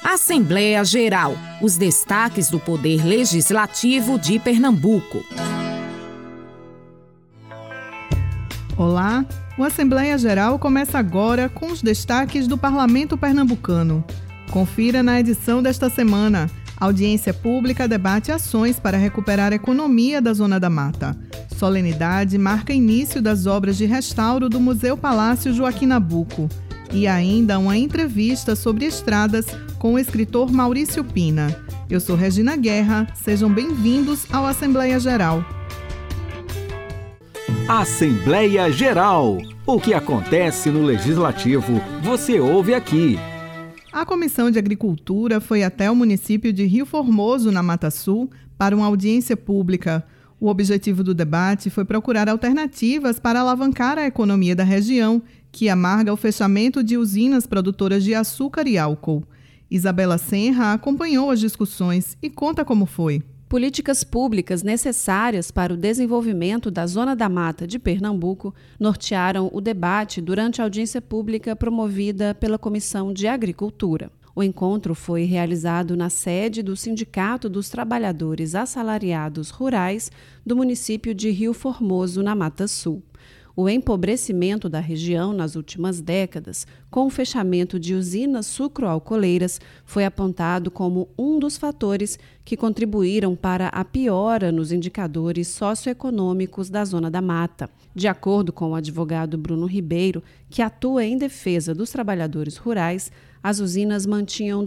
Assembleia Geral. Os destaques do Poder Legislativo de Pernambuco. Olá, o Assembleia Geral começa agora com os destaques do Parlamento Pernambucano. Confira na edição desta semana. Audiência pública debate ações para recuperar a economia da Zona da Mata. Solenidade marca início das obras de restauro do Museu Palácio Joaquim Nabuco. E ainda uma entrevista sobre estradas com o escritor Maurício Pina. Eu sou Regina Guerra, sejam bem-vindos ao Assembleia Geral. Assembleia Geral. O que acontece no Legislativo, você ouve aqui. A Comissão de Agricultura foi até o município de Rio Formoso, na Mata Sul, para uma audiência pública. O objetivo do debate foi procurar alternativas para alavancar a economia da região, que amarga o fechamento de usinas produtoras de açúcar e álcool. Isabela Senra acompanhou as discussões e conta como foi. Políticas públicas necessárias para o desenvolvimento da Zona da Mata de Pernambuco nortearam o debate durante a audiência pública promovida pela Comissão de Agricultura. O encontro foi realizado na sede do Sindicato dos Trabalhadores Assalariados Rurais do município de Rio Formoso, na Mata Sul. O empobrecimento da região nas últimas décadas, com o fechamento de usinas sucroalcooleiras, foi apontado como um dos fatores que contribuíram para a piora nos indicadores socioeconômicos da Zona da Mata. De acordo com o advogado Bruno Ribeiro, que atua em defesa dos trabalhadores rurais, as usinas mantinham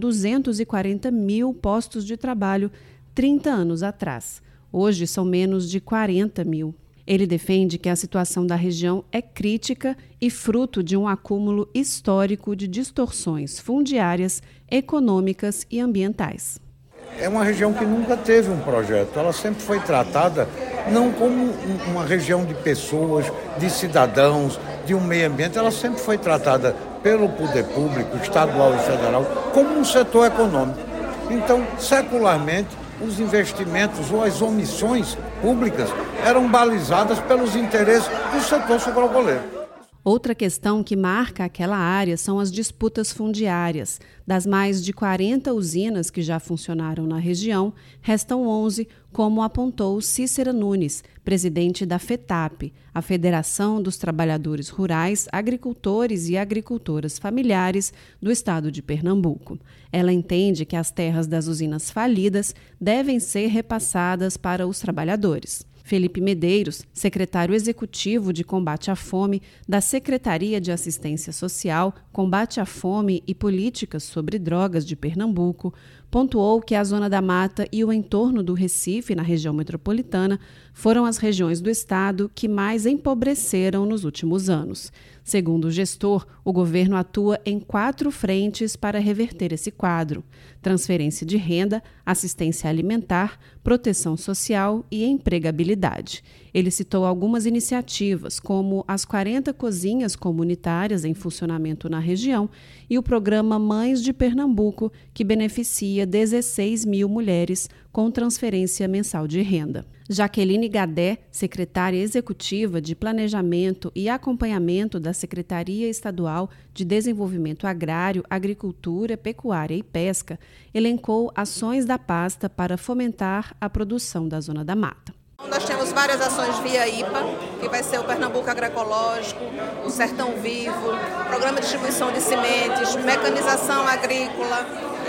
240 mil postos de trabalho 30 anos atrás. Hoje são menos de 40 mil. Ele defende que a situação da região é crítica e fruto de um acúmulo histórico de distorções fundiárias, econômicas e ambientais. É uma região que nunca teve um projeto, ela sempre foi tratada não como uma região de pessoas, de cidadãos, de um meio ambiente, ela sempre foi tratada pelo poder público, estadual e federal, como um setor econômico. Então, secularmente, os investimentos ou as omissões públicas eram balizadas pelos interesses do setor sucroalcooleiro. Outra questão que marca aquela área são as disputas fundiárias. Das mais de 40 usinas que já funcionaram na região, restam 11, como apontou Cícera Nunes, presidente da FETAP, a Federação dos Trabalhadores Rurais, Agricultores e Agricultoras Familiares do Estado de Pernambuco. Ela entende que as terras das usinas falidas devem ser repassadas para os trabalhadores. Felipe Medeiros, secretário executivo de Combate à Fome da Secretaria de Assistência Social, Combate à Fome e Políticas sobre Drogas de Pernambuco, pontuou que a Zona da Mata e o entorno do Recife, na região metropolitana, foram as regiões do estado que mais empobreceram nos últimos anos. Segundo o gestor, o governo atua em 4 frentes para reverter esse quadro: transferência de renda, assistência alimentar, proteção social e empregabilidade. Ele citou algumas iniciativas, como as 40 cozinhas comunitárias em funcionamento na região e o programa Mães de Pernambuco, que beneficia 16 mil mulheres com transferência mensal de renda. Jaqueline Gadé, secretária executiva de Planejamento e Acompanhamento da Secretaria Estadual de Desenvolvimento Agrário, Agricultura, Pecuária e Pesca, elencou ações da pasta para fomentar a produção da Zona da Mata. Nós temos várias ações via IPA, que vai ser o Pernambuco Agroecológico, o Sertão Vivo, Programa de Distribuição de Sementes, Mecanização Agrícola,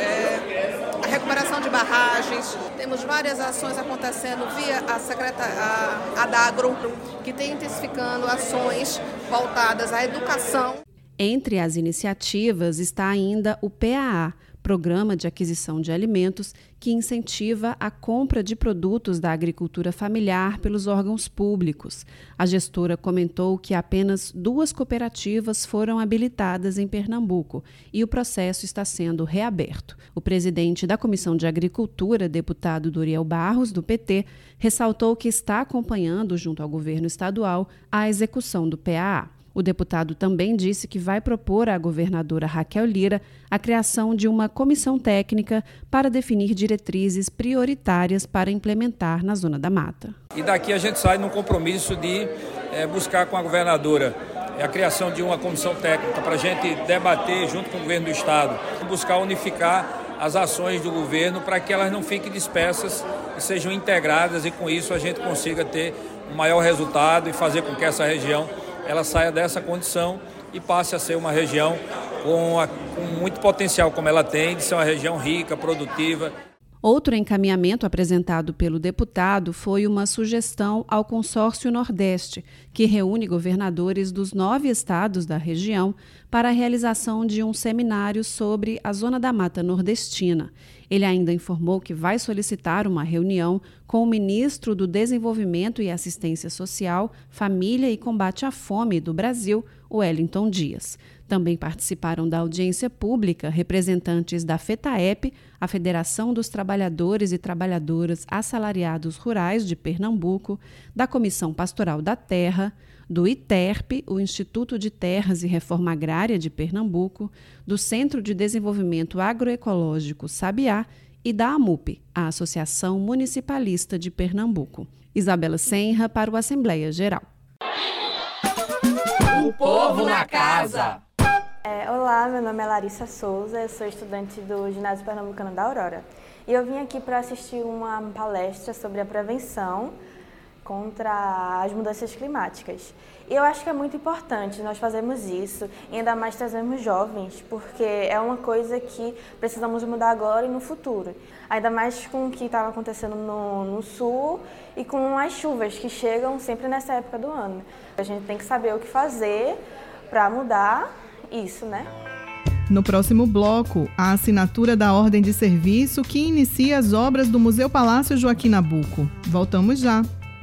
a recuperação de barragens. Temos várias ações acontecendo via a Dagro, que tem intensificando ações voltadas à educação. Entre as iniciativas está ainda o PAA, Programa de Aquisição de Alimentos, que incentiva a compra de produtos da agricultura familiar pelos órgãos públicos. A gestora comentou que apenas 2 cooperativas foram habilitadas em Pernambuco e o processo está sendo reaberto. O presidente da Comissão de Agricultura, deputado Doriel Barros, do PT, ressaltou que está acompanhando, junto ao governo estadual, a execução do PAA. O deputado também disse que vai propor à governadora Raquel Lira a criação de uma comissão técnica para definir diretrizes prioritárias para implementar na Zona da Mata. E daqui a gente sai num compromisso de buscar com a governadora a criação de uma comissão técnica para a gente debater junto com o governo do estado, buscar unificar as ações do governo para que elas não fiquem dispersas e sejam integradas, e com isso a gente consiga ter um maior resultado e fazer com que essa região ela saia dessa condição e passe a ser uma região com muito potencial, como ela tem, de ser uma região rica, produtiva. Outro encaminhamento apresentado pelo deputado foi uma sugestão ao Consórcio Nordeste, que reúne governadores dos 9 estados da região para a realização de um seminário sobre a Zona da Mata Nordestina. Ele ainda informou que vai solicitar uma reunião com o ministro do Desenvolvimento e Assistência Social, Família e Combate à Fome do Brasil, Wellington Dias. Também participaram da audiência pública representantes da FETAEP, a Federação dos Trabalhadores e Trabalhadoras Assalariados Rurais de Pernambuco, da Comissão Pastoral da Terra, do ITERP, o Instituto de Terras e Reforma Agrária de Pernambuco, do Centro de Desenvolvimento Agroecológico Sabiá e da AMUP, a Associação Municipalista de Pernambuco. Isabela Senra para o Assembleia Geral. O povo na casa! Olá, meu nome é Larissa Souza, eu sou estudante do Ginásio Pernambucano da Aurora. E eu vim aqui para assistir uma palestra sobre a prevenção contra as mudanças climáticas. E eu acho que é muito importante nós fazermos isso, e ainda mais trazermos jovens, porque é uma coisa que precisamos mudar agora e no futuro. Ainda mais com o que estava acontecendo no sul e com as chuvas que chegam sempre nessa época do ano. A gente tem que saber o que fazer para mudar isso, né? No próximo bloco, a assinatura da ordem de serviço que inicia as obras do Museu Palácio Joaquim Nabuco. Voltamos já.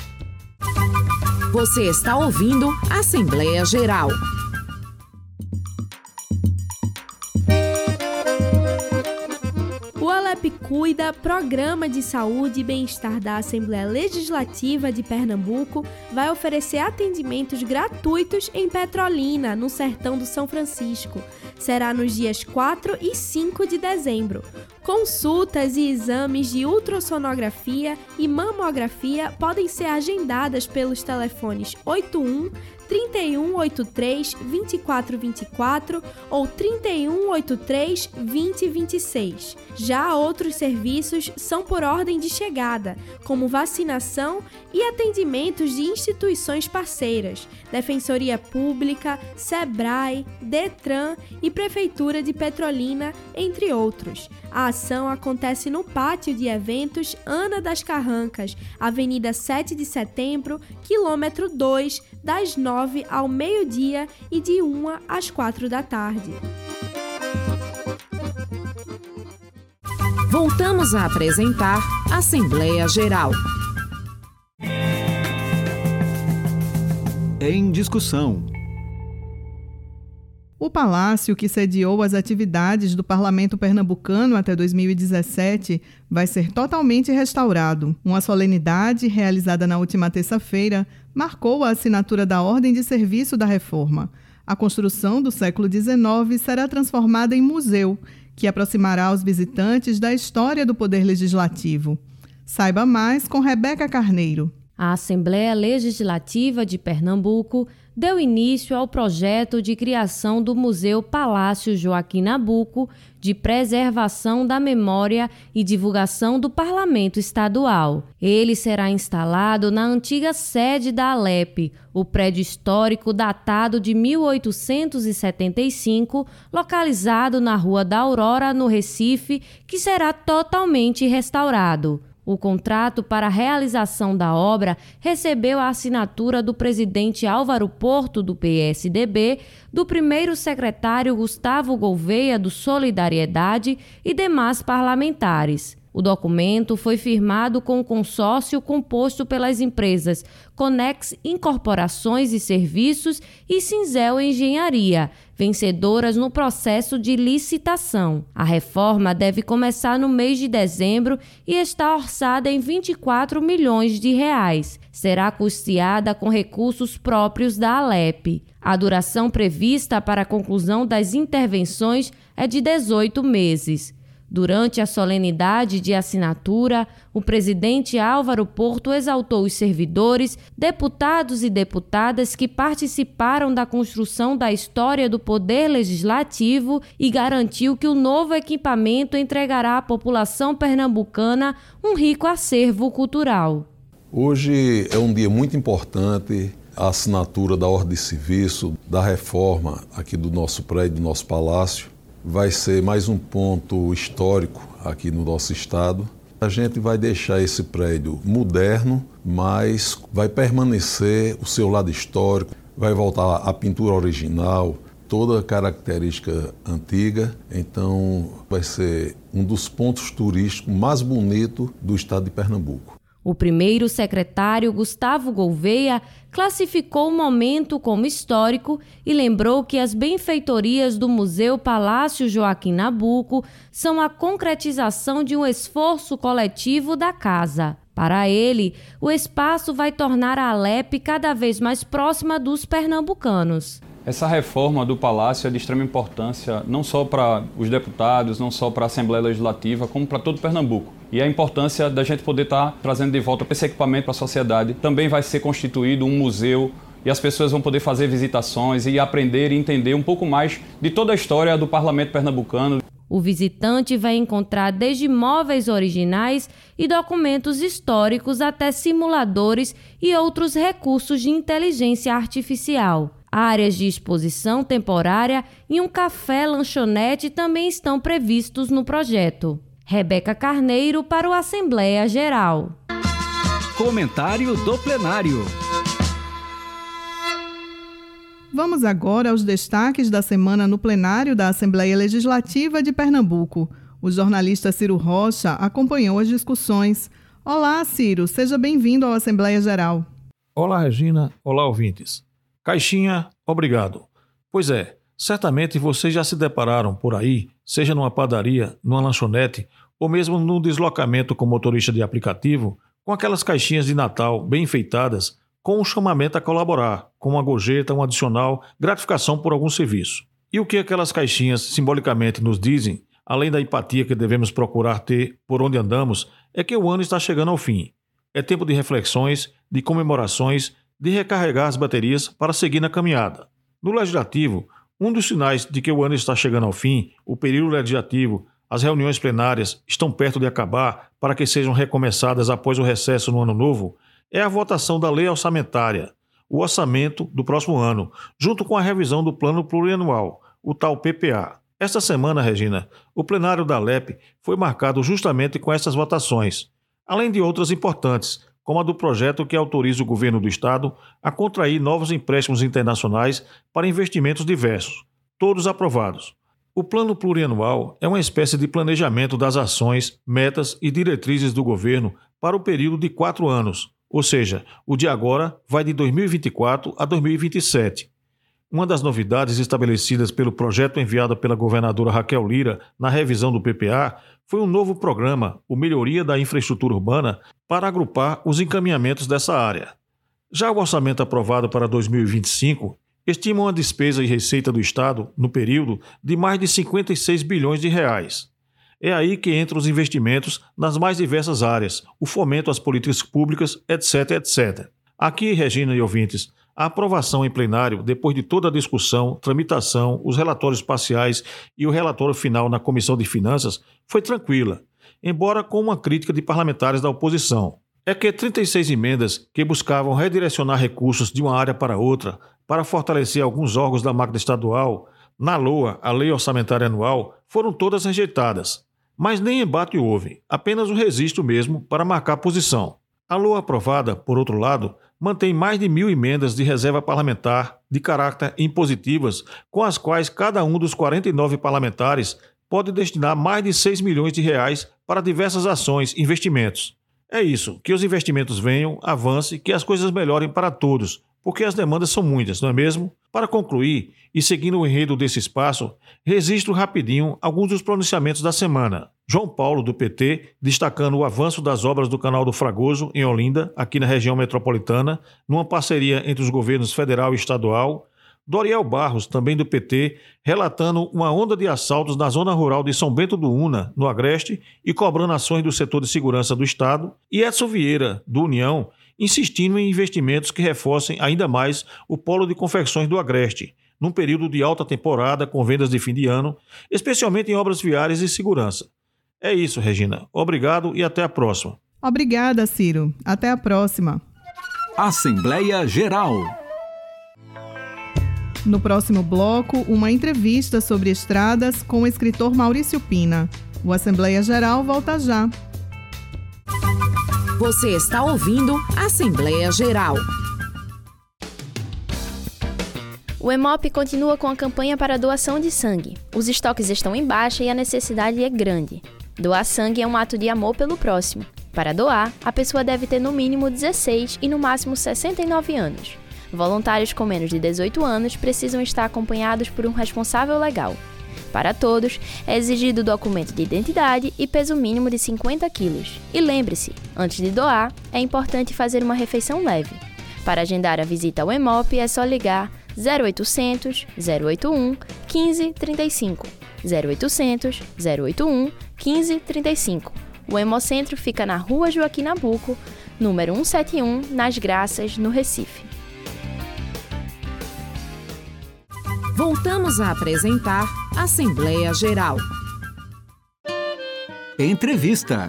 Você está ouvindo Assembleia Geral. O ALEP Cuida, Programa de Saúde e Bem-Estar da Assembleia Legislativa de Pernambuco, vai oferecer atendimentos gratuitos em Petrolina, no sertão do São Francisco. Será nos dias 4 e 5 de dezembro. Consultas e exames de ultrassonografia e mamografia podem ser agendadas pelos telefones 81 3183 2424 ou 3183 2026. Já outros serviços são por ordem de chegada, como vacinação e atendimentos de instituições parceiras, Defensoria Pública, SEBRAE, DETRAN e Prefeitura de Petrolina, entre outros. A ação acontece no Pátio de Eventos Ana das Carrancas, Avenida 7 de Setembro, quilômetro 2, das 9 ao meio-dia e de 1 às 4 da tarde. Voltamos a apresentar Assembleia Geral. Em discussão. O palácio, que sediou as atividades do Parlamento Pernambucano até 2017, vai ser totalmente restaurado. Uma solenidade realizada na última terça-feira marcou a assinatura da ordem de serviço da reforma. A construção do século XIX será transformada em museu, que aproximará os visitantes da história do Poder Legislativo. Saiba mais com Rebeca Carneiro. A Assembleia Legislativa de Pernambuco deu início ao projeto de criação do Museu Palácio Joaquim Nabuco, de preservação da memória e divulgação do Parlamento Estadual. Ele será instalado na antiga sede da ALEP, o prédio histórico datado de 1875, localizado na Rua da Aurora, no Recife, que será totalmente restaurado. O contrato para a realização da obra recebeu a assinatura do presidente Álvaro Porto, do PSDB, do primeiro secretário Gustavo Gouveia, do Solidariedade, e demais parlamentares. O documento foi firmado com um consórcio composto pelas empresas Conex Incorporações e Serviços e Cinzel Engenharia, vencedoras no processo de licitação. A reforma deve começar no mês de dezembro e está orçada em R$24 milhões. Será custeada com recursos próprios da ALEP. A duração prevista para a conclusão das intervenções é de 18 meses. Durante a solenidade de assinatura, o presidente Álvaro Porto exaltou os servidores, deputados e deputadas que participaram da construção da história do Poder Legislativo e garantiu que o novo equipamento entregará à população pernambucana um rico acervo cultural. Hoje é um dia muito importante, a assinatura da ordem de serviço, da reforma aqui do nosso prédio, do nosso palácio. Vai ser mais um ponto histórico aqui no nosso estado. A gente vai deixar esse prédio moderno, mas vai permanecer o seu lado histórico, vai voltar a pintura original, toda a característica antiga. Então vai ser um dos pontos turísticos mais bonitos do estado de Pernambuco. O primeiro secretário, Gustavo Gouveia, classificou o momento como histórico e lembrou que as benfeitorias do Museu Palácio Joaquim Nabuco são a concretização de um esforço coletivo da casa. Para ele, o espaço vai tornar a Alep cada vez mais próxima dos pernambucanos. Essa reforma do Palácio é de extrema importância, não só para os deputados, não só para a Assembleia Legislativa, como para todo Pernambuco. E a importância da gente poder estar trazendo de volta esse equipamento para a sociedade. Também vai ser constituído um museu e as pessoas vão poder fazer visitações e aprender e entender um pouco mais de toda a história do Parlamento pernambucano. O visitante vai encontrar desde móveis originais e documentos históricos até simuladores e outros recursos de inteligência artificial. Áreas de exposição temporária e um café-lanchonete também estão previstos no projeto. Rebeca Carneiro para o Assembleia Geral. Comentário do plenário. Vamos agora aos destaques da semana no plenário da Assembleia Legislativa de Pernambuco. O jornalista Ciro Rocha acompanhou as discussões. Olá, Ciro, seja bem-vindo ao Assembleia Geral. Olá, Regina. Olá, ouvintes. Caixinha, obrigado. Pois é, certamente vocês já se depararam por aí, seja numa padaria, numa lanchonete ou mesmo num deslocamento com motorista de aplicativo, com aquelas caixinhas de Natal bem enfeitadas, com um chamamento a colaborar, com uma gorjeta, um adicional, gratificação por algum serviço. E o que aquelas caixinhas simbolicamente nos dizem, além da empatia que devemos procurar ter por onde andamos, é que o ano está chegando ao fim. É tempo de reflexões, de comemorações, de recarregar as baterias para seguir na caminhada. No Legislativo, um dos sinais de que o ano está chegando ao fim, o período legislativo, as reuniões plenárias estão perto de acabar para que sejam recomeçadas após o recesso no ano novo, é a votação da lei orçamentária, o orçamento do próximo ano, junto com a revisão do Plano Plurianual, o tal PPA. Esta semana, Regina, o plenário da Alep foi marcado justamente com essas votações, além de outras importantes, como a do projeto que autoriza o governo do Estado a contrair novos empréstimos internacionais para investimentos diversos, todos aprovados. O Plano Plurianual é uma espécie de planejamento das ações, metas e diretrizes do governo para o período de 4 anos, ou seja, o de agora vai de 2024 a 2027. Uma das novidades estabelecidas pelo projeto enviado pela governadora Raquel Lira na revisão do PPA foi um novo programa, o Melhoria da Infraestrutura Urbana, para agrupar os encaminhamentos dessa área. Já o orçamento aprovado para 2025 estima uma despesa e receita do Estado, no período, de mais de 56 bilhões de reais. É aí que entram os investimentos nas mais diversas áreas, o fomento às políticas públicas, etc, etc. Aqui, Regina e ouvintes, a aprovação em plenário, depois de toda a discussão, tramitação, os relatórios parciais e o relatório final na Comissão de Finanças, foi tranquila, embora com uma crítica de parlamentares da oposição. É que 36 emendas que buscavam redirecionar recursos de uma área para outra para fortalecer alguns órgãos da máquina estadual, na LOA, a Lei Orçamentária Anual, foram todas rejeitadas. Mas nem embate houve, apenas o registro mesmo para marcar posição. A LOA aprovada, por outro lado, mantém mais de 1.000 emendas de reserva parlamentar de caráter impositivas, com as quais cada um dos 49 parlamentares pode destinar mais de 6 milhões de reais para diversas ações e investimentos. É isso, que os investimentos venham, avance, que as coisas melhorem para todos, porque as demandas são muitas, não é mesmo? Para concluir, e seguindo o enredo desse espaço, registro rapidinho alguns dos pronunciamentos da semana. João Paulo, do PT, destacando o avanço das obras do Canal do Fragoso, em Olinda, aqui na região metropolitana, numa parceria entre os governos federal e estadual. Doriel Barros, também do PT, relatando uma onda de assaltos na zona rural de São Bento do Una, no Agreste, e cobrando ações do setor de segurança do Estado, e Edson Vieira, do União, insistindo em investimentos que reforcem ainda mais o polo de confecções do Agreste, num período de alta temporada com vendas de fim de ano, especialmente em obras viárias e segurança. É isso, Regina. Obrigado e até a próxima. Obrigada, Ciro. Até a próxima. Assembleia Geral. No próximo bloco, uma entrevista sobre estradas com o escritor Maurício Pina. O Assembleia Geral volta já. Você está ouvindo Assembleia Geral. O Hemop continua com a campanha para doação de sangue. Os estoques estão em baixa e a necessidade é grande. Doar sangue é um ato de amor pelo próximo. Para doar, a pessoa deve ter no mínimo 16 e no máximo 69 anos. Voluntários com menos de 18 anos precisam estar acompanhados por um responsável legal. Para todos, é exigido documento de identidade e peso mínimo de 50 quilos. E lembre-se, antes de doar, é importante fazer uma refeição leve. Para agendar a visita ao Hemop é só ligar 0800 081 1535. 0800 081 1535. O Hemocentro fica na Rua Joaquim Nabuco, número 171, nas Graças, no Recife. Voltamos a apresentar Assembleia Geral. Entrevista.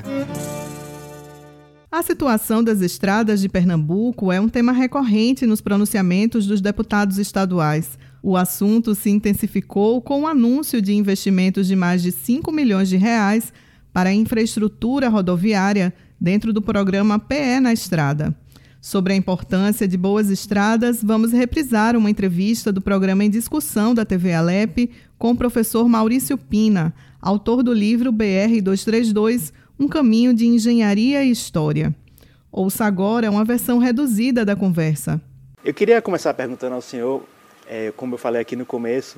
A situação das estradas de Pernambuco é um tema recorrente nos pronunciamentos dos deputados estaduais. O assunto se intensificou com o anúncio de investimentos de mais de 5 milhões de reais para a infraestrutura rodoviária dentro do programa PE na Estrada. Sobre a importância de boas estradas, vamos reprisar uma entrevista do programa Em Discussão da TV Alep com o professor Maurício Pina, autor do livro BR-232, Um Caminho de Engenharia e História. Ouça agora uma versão reduzida da conversa. Eu queria começar perguntando ao senhor, como eu falei aqui no começo,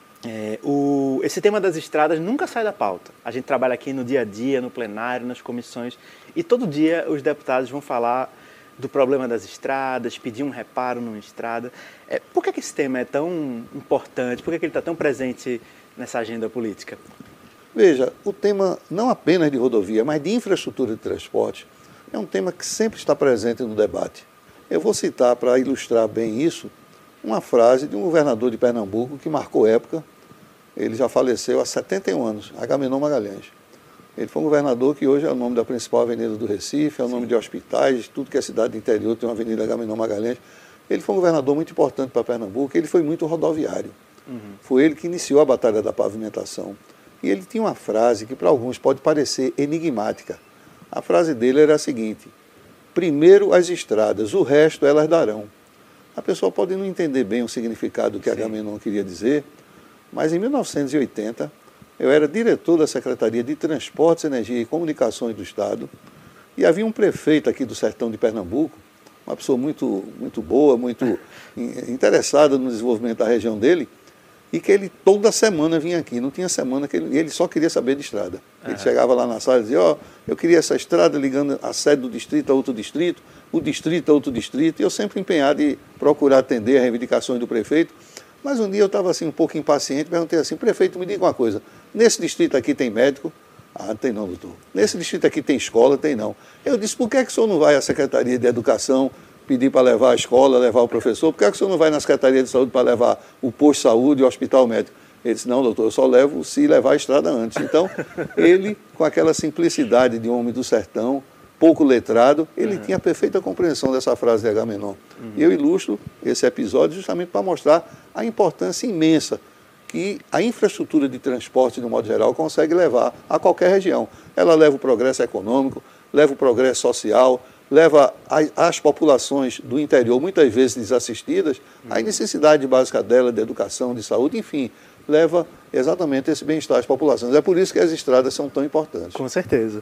esse tema das estradas nunca sai da pauta. A gente trabalha aqui no dia a dia, no plenário, nas comissões, e todo dia os deputados vão falar do problema das estradas, pedir um reparo numa estrada. Por que esse tema é tão importante? Por que ele está tão presente nessa agenda política? Veja, o tema não apenas de rodovia, mas de infraestrutura de transporte, é um tema que sempre está presente no debate. Eu vou citar, para ilustrar bem isso, uma frase de um governador de Pernambuco que marcou época. Ele já faleceu há 71 anos, Agamenon Magalhães. Ele foi um governador que hoje é o nome da principal avenida do Recife, é o nome de hospitais, tudo que é cidade do interior tem uma avenida Agamenon Magalhães. Ele foi um governador muito importante para Pernambuco, ele foi muito rodoviário. Foi ele que iniciou a Batalha da Pavimentação. E ele tinha uma frase que para alguns pode parecer enigmática. A frase dele era a seguinte: primeiro as estradas, o resto elas darão. A pessoa pode não entender bem o significado que Agamenon queria dizer, mas em 1980, eu era diretor da Secretaria de Transportes, Energia e Comunicações do Estado, e havia um prefeito aqui do sertão de Pernambuco, uma pessoa muito boa, muito interessada no desenvolvimento da região dele, e que ele toda semana vinha aqui, não tinha semana que ele só queria saber de estrada. Ele chegava lá na sala e dizia, eu queria essa estrada ligando a sede do distrito a outro distrito, o distrito a outro distrito, e eu sempre empenhado em procurar atender as reivindicações do prefeito. Mas um dia eu estava assim, um pouco impaciente, perguntei assim, prefeito, me diga uma coisa, nesse distrito aqui tem médico? Ah, não tem não, doutor. Nesse distrito aqui tem escola? Tem não. Eu disse, por que o senhor não vai à Secretaria de Educação pedir para levar a escola, levar o professor? Por que o senhor não vai na Secretaria de Saúde para levar o posto de saúde e o hospital médico? Ele disse, não, doutor, eu só levo se levar a estrada antes. Então, ele, com aquela simplicidade de homem do sertão, pouco letrado, ele tinha perfeita compreensão dessa frase de Agamenon. E eu ilustro esse episódio justamente para mostrar a importância imensa que a infraestrutura de transporte, de um modo geral, consegue levar a qualquer região. Ela leva o progresso econômico, leva o progresso social, leva as populações do interior, muitas vezes desassistidas, a necessidade básica dela, de educação, de saúde, enfim, leva exatamente esse bem-estar às populações. É por isso que as estradas são tão importantes. Com certeza.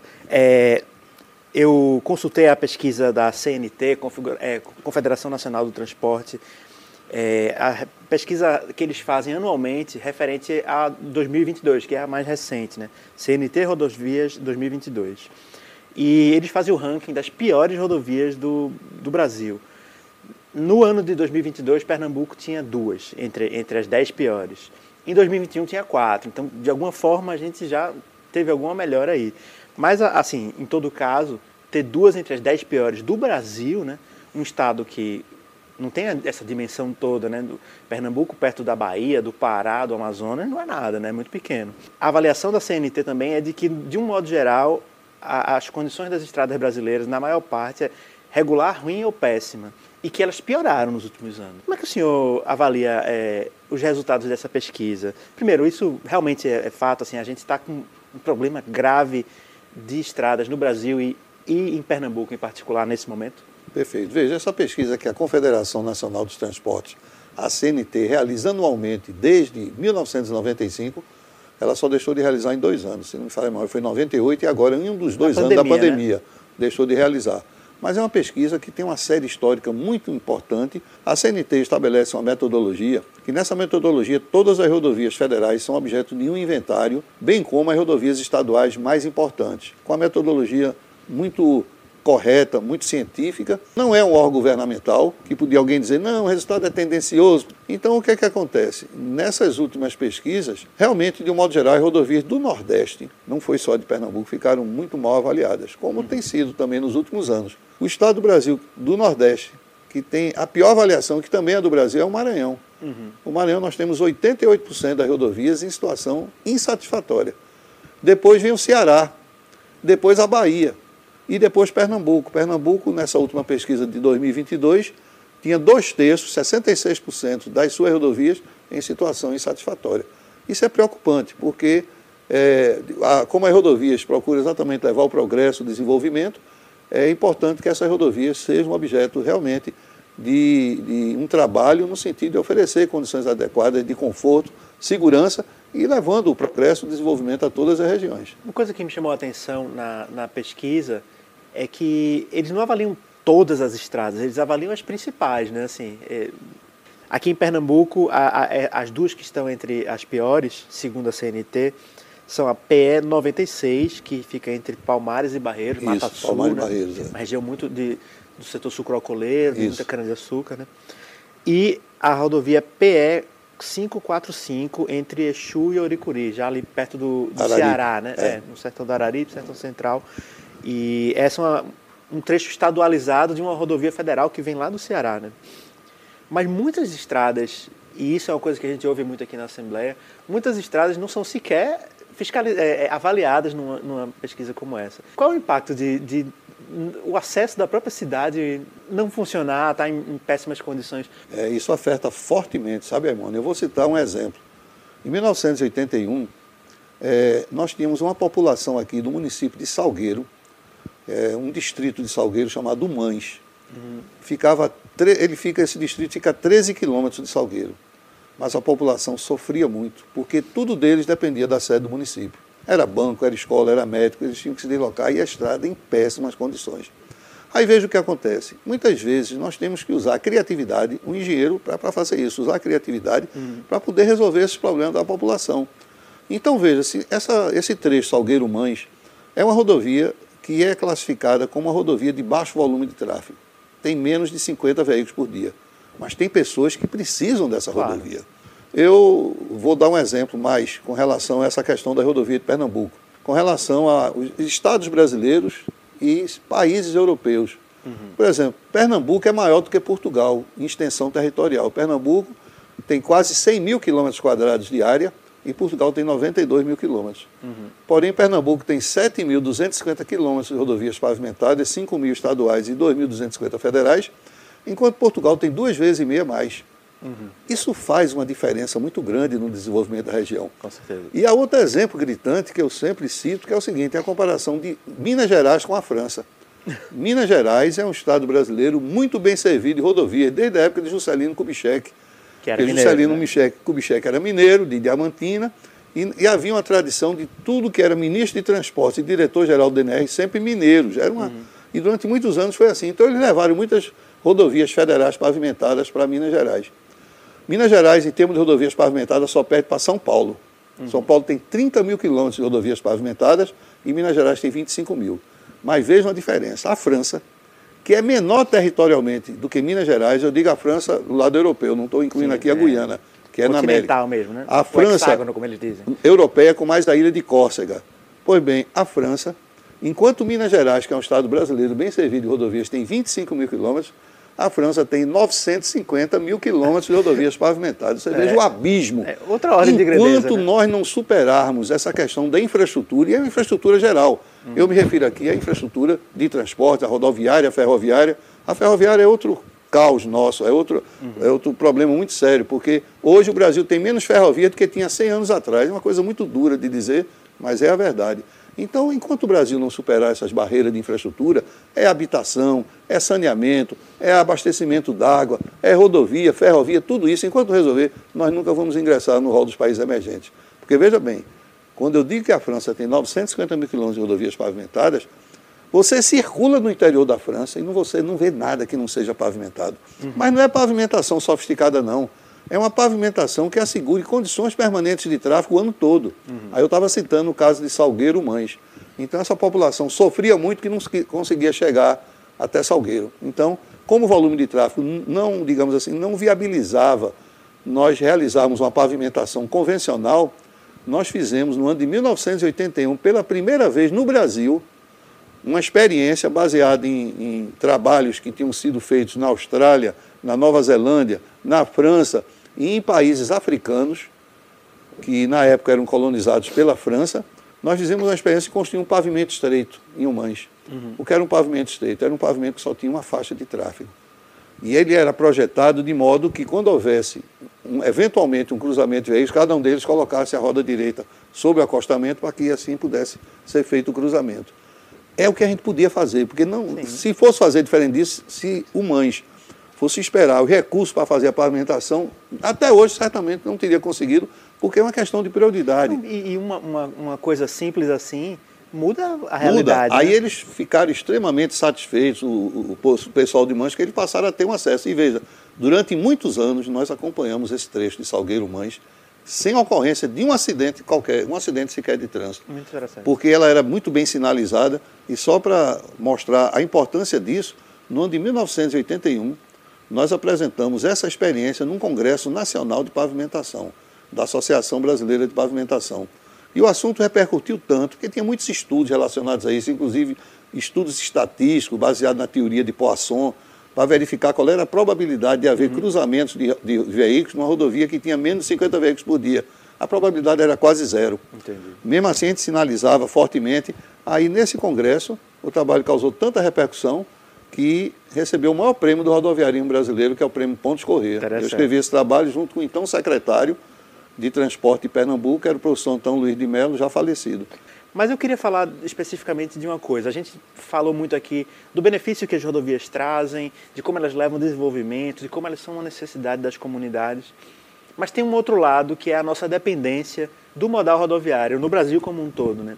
Eu consultei a pesquisa da CNT, Confederação Nacional do Transporte, a pesquisa que eles fazem anualmente referente a 2022, que é a mais recente, né? CNT Rodovias 2022. E eles fazem o ranking das piores rodovias do Brasil. No ano de 2022, Pernambuco tinha 2, entre as 10 piores. Em 2021 tinha 4, então de alguma forma a gente já teve alguma melhora aí. Mas, assim, em todo caso, ter 2 entre as 10 piores do Brasil, né? Um estado que não tem essa dimensão toda, né? Do Pernambuco perto da Bahia, do Pará, do Amazonas, não é nada, né? É muito pequeno. A avaliação da CNT também é de que, de um modo geral, as condições das estradas brasileiras, na maior parte, é regular, ruim ou péssima. E que elas pioraram nos últimos anos. Como é que o senhor avalia os resultados dessa pesquisa? Primeiro, isso realmente é fato, assim, a gente está com um problema grave de estradas no Brasil e em Pernambuco em particular nesse momento? Perfeito. Veja, essa pesquisa que a Confederação Nacional dos Transportes, a CNT, realiza anualmente desde 1995, ela só deixou de realizar em 2 anos. Se não me falha mal, foi em 98 e agora em um dos 2 anos da pandemia, né? Deixou de realizar. Mas é uma pesquisa que tem uma série histórica muito importante. A CNT estabelece uma metodologia, que nessa metodologia todas as rodovias federais são objeto de um inventário, bem como as rodovias estaduais mais importantes, com a metodologia muito correta, muito científica. Não é um órgão governamental, que podia alguém dizer, não, o resultado é tendencioso. Então, o que é que acontece? Nessas últimas pesquisas, realmente, de um modo geral, as rodovias do Nordeste, não foi só de Pernambuco, ficaram muito mal avaliadas, como tem sido também nos últimos anos. O estado do Brasil, do Nordeste, que tem a pior avaliação, que também é do Brasil, é o Maranhão. No Maranhão, nós temos 88% das rodovias em situação insatisfatória. Depois vem o Ceará, depois a Bahia. E depois Pernambuco. Pernambuco, nessa última pesquisa de 2022, tinha 2/3, 66% das suas rodovias em situação insatisfatória. Isso é preocupante, porque como as rodovias procuram exatamente levar o progresso, o desenvolvimento, é importante que essas rodovias sejam objeto realmente de um trabalho no sentido de oferecer condições adequadas de conforto, segurança e levando o progresso e o desenvolvimento a todas as regiões. Uma coisa que me chamou a atenção na pesquisa é que eles não avaliam todas as estradas, eles avaliam as principais, né? Assim, aqui em Pernambuco, as 2 que estão entre as piores, segundo a CNT, são a PE 96, que fica entre Palmares e Barreiros, Mata Sul, Palmares, né? e Barreiros, Uma região muito do setor sucroalcooleiro, muita cana-de-açúcar, né? E a rodovia PE 545 entre Exu e Oricuri, já ali perto do Ceará, né? No sertão do Araripe, sertão central. E essa é um trecho estadualizado de uma rodovia federal que vem lá do Ceará, né? Mas muitas estradas, e isso é uma coisa que a gente ouve muito aqui na Assembleia, muitas estradas não são sequer avaliadas numa pesquisa como essa. Qual é o impacto de o acesso da própria cidade não funcionar, estar em péssimas condições? Isso afeta fortemente, sabe, Aimone? Eu vou citar um exemplo. Em 1981, nós tínhamos uma população aqui do município de Salgueiro, um distrito de Salgueiro chamado Mães. Esse distrito fica a 13 quilômetros de Salgueiro. Mas a população sofria muito, porque tudo deles dependia da sede do município. Era banco, era escola, era médico, eles tinham que se deslocar e a estrada em péssimas condições. Aí veja o que acontece. Muitas vezes nós temos que usar a criatividade, um engenheiro para fazer isso, usar a criatividade para poder resolver esses problemas da população. Então veja, esse trecho Salgueiro-Mães é uma rodovia que é classificada como uma rodovia de baixo volume de tráfego. Tem menos de 50 veículos por dia. Mas tem pessoas que precisam dessa rodovia. Eu vou dar um exemplo mais com relação a essa questão da rodovia de Pernambuco, com relação aos estados brasileiros e países europeus. Por exemplo, Pernambuco é maior do que Portugal em extensão territorial. Pernambuco tem quase 100 mil quilômetros quadrados de área e Portugal tem 92 mil quilômetros. Porém, Pernambuco tem 7.250 quilômetros de rodovias pavimentadas, 5 mil estaduais e 2.250 federais, enquanto Portugal tem 2,5 vezes mais. Isso faz uma diferença muito grande no desenvolvimento da região. Com certeza. E há outro exemplo gritante que eu sempre cito, que é o seguinte, é a comparação de Minas Gerais com a França. Minas Gerais é um estado brasileiro muito bem servido de rodovias, desde a época de Juscelino Kubitschek. Que era mineiro, Juscelino Kubitschek era mineiro, de Diamantina, e havia uma tradição de tudo que era ministro de transporte e diretor-geral do DNR, sempre mineiros. E durante muitos anos foi assim. Então eles levaram muitas rodovias federais pavimentadas para Minas Gerais. Minas Gerais, em termos de rodovias pavimentadas, só perde para São Paulo. São Paulo tem 30 mil quilômetros de rodovias pavimentadas e Minas Gerais tem 25 mil. Mas vejam a diferença. A França que é menor territorialmente do que Minas Gerais. Eu digo a França do lado europeu, não estou incluindo aqui a Guiana, que é na América. Mesmo, né? A França, hexágono, como eles dizem. Europeia, com mais da ilha de Córcega. Pois bem, a França, enquanto Minas Gerais, que é um estado brasileiro bem servido de rodovias, tem 25 mil quilômetros, a França tem 950 mil quilômetros de rodovias pavimentadas. Você veja o abismo. Outra ordem de grandeza. Enquanto nós não superarmos essa questão da infraestrutura, e é uma infraestrutura geral. Eu me refiro aqui à infraestrutura de transporte, a rodoviária, a ferroviária. A ferroviária é outro caos nosso, é outro problema muito sério, porque hoje o Brasil tem menos ferrovia do que tinha 100 anos atrás. É uma coisa muito dura de dizer, mas é a verdade. Então, enquanto o Brasil não superar essas barreiras de infraestrutura, é habitação, é saneamento, é abastecimento d'água, é rodovia, ferrovia, tudo isso, enquanto resolver, nós nunca vamos ingressar no rol dos países emergentes. Porque, veja bem, quando eu digo que a França tem 950 mil quilômetros de rodovias pavimentadas, você circula no interior da França e você não vê nada que não seja pavimentado. Mas não é pavimentação sofisticada, não. É uma pavimentação que assegure condições permanentes de tráfego o ano todo. Aí eu estava citando o caso de Salgueiro, Mães. Então essa população sofria muito que não conseguia chegar até Salgueiro. Então, como o volume de tráfego não, digamos assim, não viabilizava nós realizarmos uma pavimentação convencional, nós fizemos no ano de 1981, pela primeira vez no Brasil, uma experiência baseada em trabalhos que tinham sido feitos na Austrália, na Nova Zelândia, na França e em países africanos, que na época eram colonizados pela França. Nós fizemos uma experiência de construir um pavimento estreito em Humães. O que era um pavimento estreito? Era um pavimento que só tinha uma faixa de tráfego. E ele era projetado de modo que, quando houvesse eventualmente um cruzamento de veículos, cada um deles colocasse a roda direita sobre o acostamento para que assim pudesse ser feito o cruzamento. É o que a gente podia fazer, porque não, se fosse fazer diferente disso, se Humães fosse esperar os recursos para fazer a pavimentação, até hoje certamente não teria conseguido, porque é uma questão de prioridade. E uma coisa simples assim muda a realidade. Aí né? eles ficaram extremamente satisfeitos, o pessoal de Mães, que eles passaram a ter um acesso. E veja, durante muitos anos nós acompanhamos esse trecho de Salgueiro Mães, sem ocorrência de um acidente qualquer, um acidente sequer de trânsito. Muito interessante. Porque ela era muito bem sinalizada, e só para mostrar a importância disso, no ano de 1981, nós apresentamos essa experiência num Congresso Nacional de Pavimentação, da Associação Brasileira de Pavimentação. E o assunto repercutiu tanto, que tinha muitos estudos relacionados a isso, inclusive estudos estatísticos baseados na teoria de Poisson, para verificar qual era a probabilidade de haver cruzamentos de veículos numa rodovia que tinha menos de 50 veículos por dia. A probabilidade era quase zero. Entendi. Mesmo assim, a gente sinalizava fortemente. Aí, nesse congresso, o trabalho causou tanta repercussão que recebeu o maior prêmio do rodoviarismo brasileiro, que é o prêmio Pontes Corrêa. Eu escrevi esse trabalho junto com o então secretário de Transporte de Pernambuco, que era o professor Antão Luiz de Mello, já falecido. Mas eu queria falar especificamente de uma coisa. A gente falou muito aqui do benefício que as rodovias trazem, de como elas levam ao desenvolvimento, de como elas são uma necessidade das comunidades. Mas tem um outro lado, que é a nossa dependência do modal rodoviário, no Brasil como um todo, né?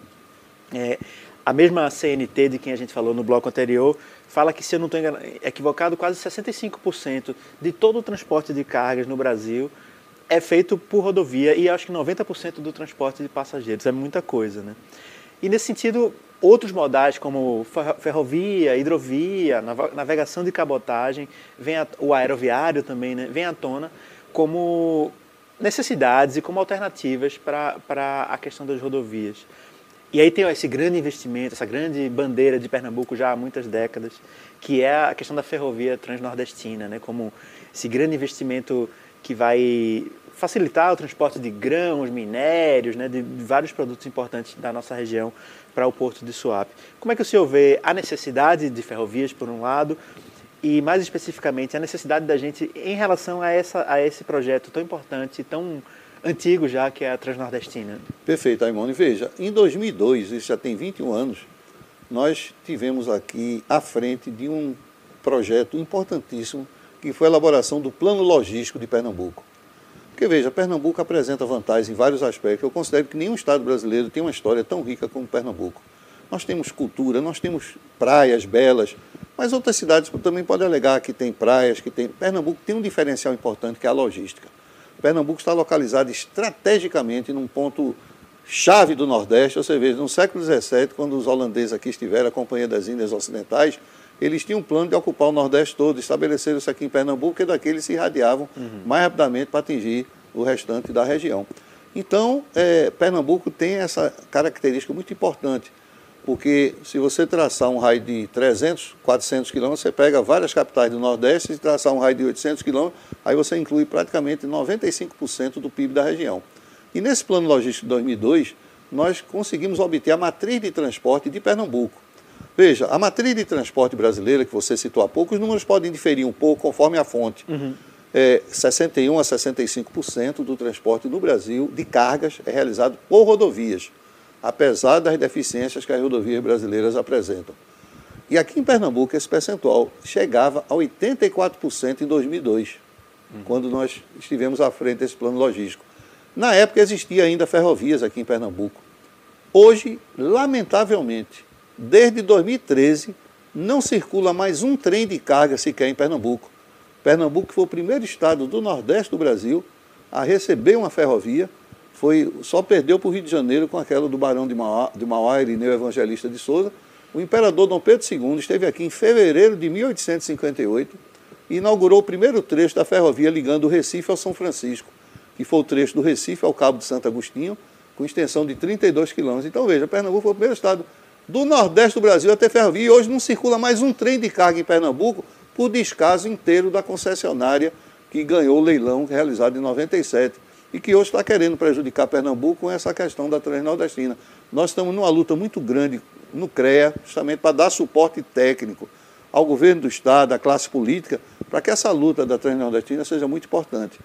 A mesma CNT, de quem a gente falou no bloco anterior, fala que, se eu não estou equivocado, quase 65% de todo o transporte de cargas no Brasil é feito por rodovia, e acho que 90% do transporte de passageiros. É muita coisa, né? E, nesse sentido, outros modais como ferrovia, hidrovia, navegação de cabotagem, o aeroviário também, né, vem à tona como necessidades e como alternativas para a questão das rodovias. E aí tem esse grande investimento, essa grande bandeira de Pernambuco já há muitas décadas, que é a questão da ferrovia transnordestina, né, como esse grande investimento que vai facilitar o transporte de grãos, minérios, né, de vários produtos importantes da nossa região para o porto de Suape. Como é que o senhor vê a necessidade de ferrovias, por um lado, e mais especificamente a necessidade da gente em relação a esse projeto tão importante, tão antigo já, que é a Transnordestina? Perfeito, Aimone. Veja, em 2002, isso já tem 21 anos, nós tivemos aqui à frente de um projeto importantíssimo, que foi a elaboração do Plano Logístico de Pernambuco. Porque, veja, Pernambuco apresenta vantagens em vários aspectos. Eu considero que nenhum estado brasileiro tem uma história tão rica como Pernambuco. Nós temos cultura, nós temos praias belas, mas outras cidades também podem alegar que tem praias, que tem... Pernambuco tem um diferencial importante, que é a logística. Pernambuco está localizado estrategicamente num ponto chave do Nordeste. Você veja, no século XVII, quando os holandeses aqui estiveram, a Companhia das Índias Ocidentais, eles tinham um plano de ocupar o Nordeste todo, estabeleceram isso aqui em Pernambuco, e daqui eles se irradiavam mais rapidamente para atingir o restante da região. Então, Pernambuco tem essa característica muito importante, porque se você traçar um raio de 300, 400 quilômetros, você pega várias capitais do Nordeste, e traçar um raio de 800 quilômetros, aí você inclui praticamente 95% do PIB da região. E nesse plano logístico de 2002, nós conseguimos obter a matriz de transporte de Pernambuco. Veja, a matriz de transporte brasileira, que você citou há pouco, os números podem diferir um pouco conforme a fonte. 61% a 65% do transporte no Brasil de cargas é realizado por rodovias, apesar das deficiências que as rodovias brasileiras apresentam. E aqui em Pernambuco esse percentual chegava a 84% em 2002, quando nós estivemos à frente desse plano logístico. Na época existia ainda ferrovias aqui em Pernambuco. Hoje, lamentavelmente, desde 2013, não circula mais um trem de carga sequer em Pernambuco. Pernambuco foi o primeiro estado do Nordeste do Brasil a receber uma ferrovia, só perdeu para o Rio de Janeiro com aquela do Barão de Mauá, Irineu Evangelista de Souza. O imperador Dom Pedro II esteve aqui em fevereiro de 1858 e inaugurou o primeiro trecho da ferrovia ligando o Recife ao São Francisco, que foi o trecho do Recife ao Cabo de Santo Agostinho, com extensão de 32 quilômetros. Então, veja, Pernambuco foi o primeiro estado do Nordeste do Brasil a ter ferrovia, e hoje não circula mais um trem de carga em Pernambuco, por descaso inteiro da concessionária que ganhou o leilão realizado em 97 e que hoje está querendo prejudicar Pernambuco com essa questão da Transnordestina. Nós estamos numa luta muito grande no CREA, justamente para dar suporte técnico ao governo do Estado, à classe política, para que essa luta da Transnordestina seja muito importante.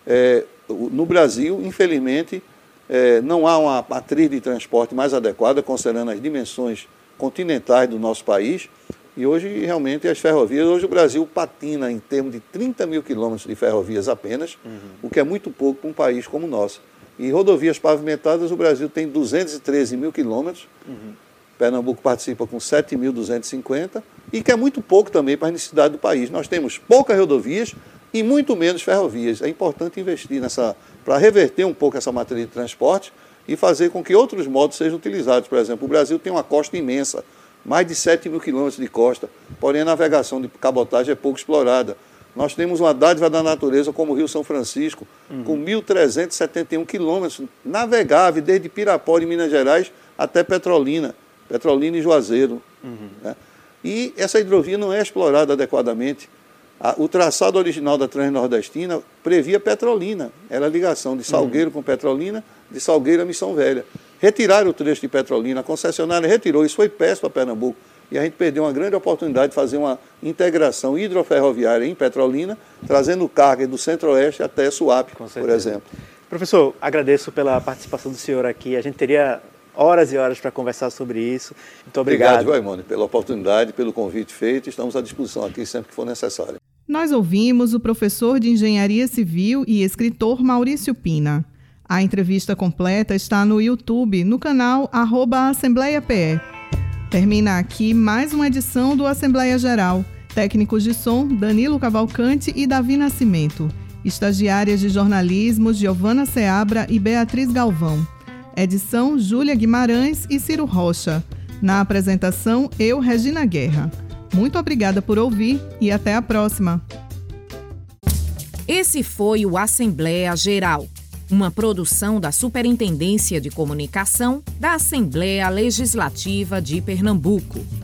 No Brasil, infelizmente, não há uma matriz de transporte mais adequada, considerando as dimensões continentais do nosso país. E hoje, realmente, as ferrovias, hoje o Brasil patina em termos de 30 mil quilômetros de ferrovias apenas, o que é muito pouco para um país como o nosso. E rodovias pavimentadas, o Brasil tem 213 mil quilômetros, Pernambuco participa com 7.250, e que é muito pouco também para a necessidade do país. Nós temos poucas rodovias e muito menos ferrovias. É importante investir para reverter um pouco essa matriz de transporte e fazer com que outros modos sejam utilizados. Por exemplo, o Brasil tem uma costa imensa, mais de 7 mil quilômetros de costa, porém a navegação de cabotagem é pouco explorada. Nós temos uma dádiva da natureza como o Rio São Francisco, com 1.371 quilômetros navegáveis desde Pirapora, em Minas Gerais, até Petrolina e Juazeiro. Né? E essa hidrovia não é explorada adequadamente. O traçado original da Transnordestina previa Petrolina, era a ligação de Salgueiro com Petrolina, de Salgueiro a Missão Velha. Retiraram o trecho de Petrolina, a concessionária retirou, isso foi péssimo para Pernambuco. E a gente perdeu uma grande oportunidade de fazer uma integração hidroferroviária em Petrolina, trazendo carga do Centro-Oeste até Suape, por exemplo. Professor, agradeço pela participação do senhor aqui. A gente teria horas e horas para conversar sobre isso. Muito obrigado. Obrigado, Raimone, pela oportunidade, pelo convite feito. Estamos à disposição aqui sempre que for necessário. Nós ouvimos o professor de Engenharia Civil e escritor Maurício Pina. A entrevista completa está no YouTube, no canal @AssembleiaPE. Termina aqui mais uma edição do Assembleia Geral. Técnicos de som, Danilo Cavalcante e Davi Nascimento. Estagiárias de jornalismo, Giovana Seabra e Beatriz Galvão. Edição, Júlia Guimarães e Ciro Rocha. Na apresentação, eu, Regina Guerra. Muito obrigada por ouvir e até a próxima. Esse foi o Assembleia Geral, uma produção da Superintendência de Comunicação da Assembleia Legislativa de Pernambuco.